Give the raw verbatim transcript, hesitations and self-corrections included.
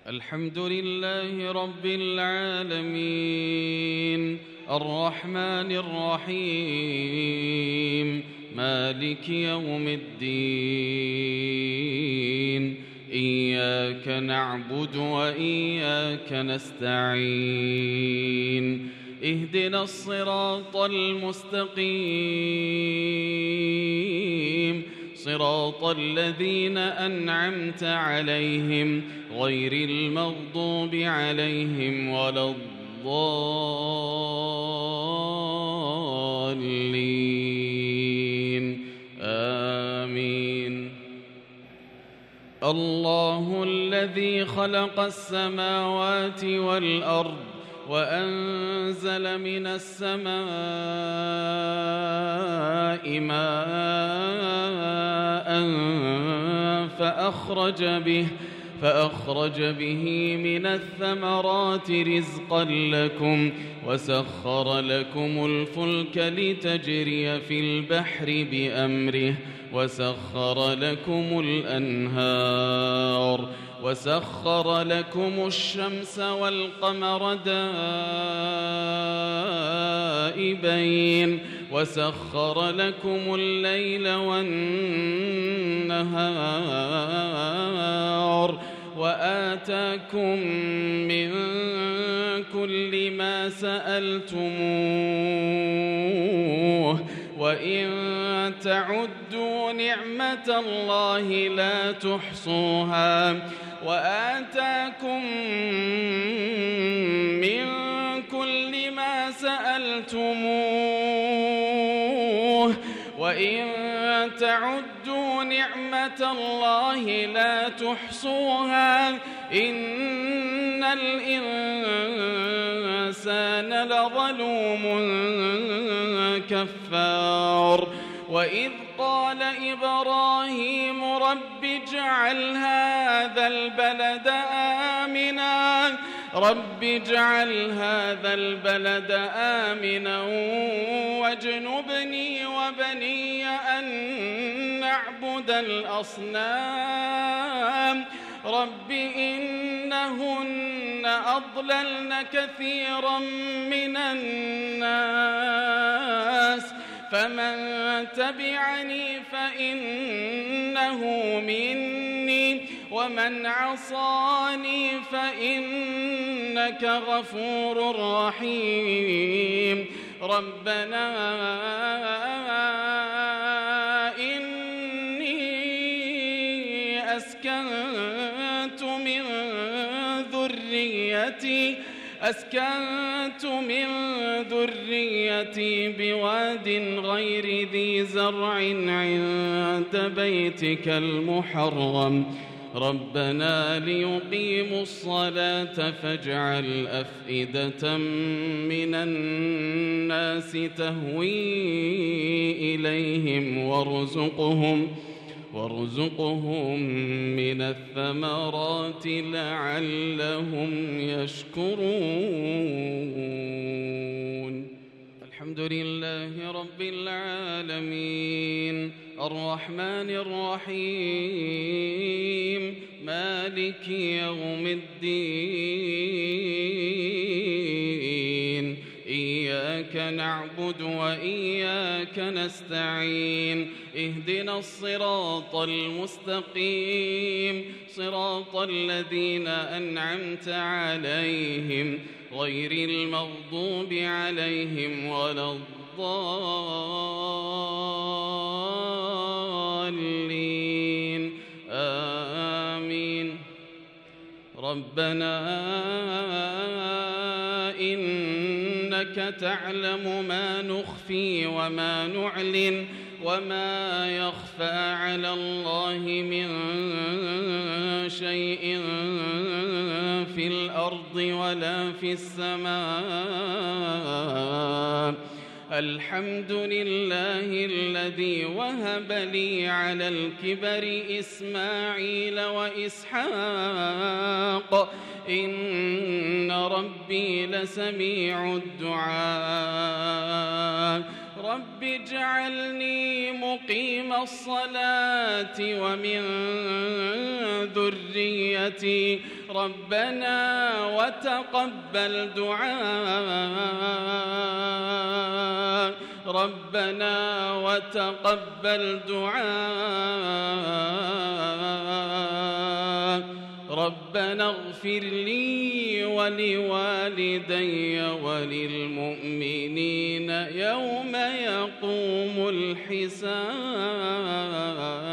الحمد لله رب العالمين الرحمن الرحيم مالك يوم الدين إياك نعبد وإياك نستعين اهدنا الصراط المستقيم صراط الذين أنعمت عليهم غير المغضوب عليهم ولا الضالين آمين. الله الذي خلق السماوات والأرض وأنزل من السماء ماء فأخرج به فأخرج به من الثمرات رزقا لكم وسخر لكم الفلك لتجري في البحر بأمره وسخر لكم الأنهار وسخر لكم الشمس والقمر دائبين وسخر لكم الليل والنهار وآتاكم من كل ما سألتموه وإن تعدوا نعمة الله لا تحصوها وآتاكم من كل ما سألتموه وإن تعدوا نعمة الله لا تحصوها إن الإنسان لظلوم كفار. وإذ قال إبراهيم رب اجعل هذا البلد آمنا رب اجعل هذا البلد آمنا واجنبني وبني أن نعبد الأصنام رب إنهن أضللن كثيرا من الناس فمن تبعني فإنه مني ومن عصاني فإنك غفور رحيم. ربنا إني أسكنت من ذريتي أسكنت من ذريتي بواد غير ذي زرع عند بيتك المحرم ربنا ليقيموا الصلاة فاجعل أفئدة من الناس تهوي إليهم وارزقهم وارزقهم من الثمرات لعلهم يشكرون. الحمد لله رب العالمين الرحمن الرحيم مالك يوم الدين إياك نعبد وإياك نستعين اهدنا الصراط المستقيم صراط الذين أنعمت عليهم غير المغضوب عليهم ولا الضالين آمين. ربنا إنك تعلم ما نخفي وما نعلن وما يخفى على الله من شيء في الأرض ولا في السماء. الحمد لله الذي وهب لي على الكبر إسماعيل وإسحاق إن ربي لسميع الدعاء. رب اجعلني مقيم الصلاة ومن ذريتي ربنا وتقبل دعاء ربنا وتقبل دعاء ربنا اغفر لي ولوالدي وللمؤمنين يوم يقوم الحساب.